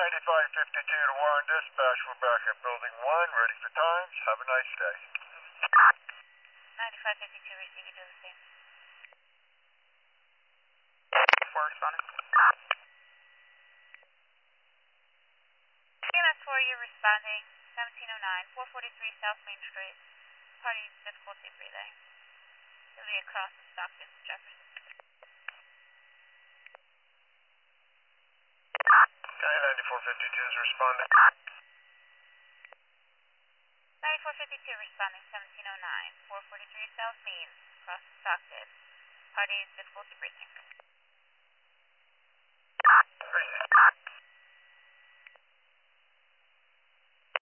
9552 to Warren Dispatch. We're back at Building 1, ready for times. Have a nice day. 9552, receive you, do the same. Responding. CMS 4, you're responding. 1709, 443 South Main Street. Party difficulty breathing. It'll be across Stockton, Jefferson. County 9452 is responding. 9452 responding, 1709, 443 South Main, across Stockton. Party difficulty breathing. Appreciate it.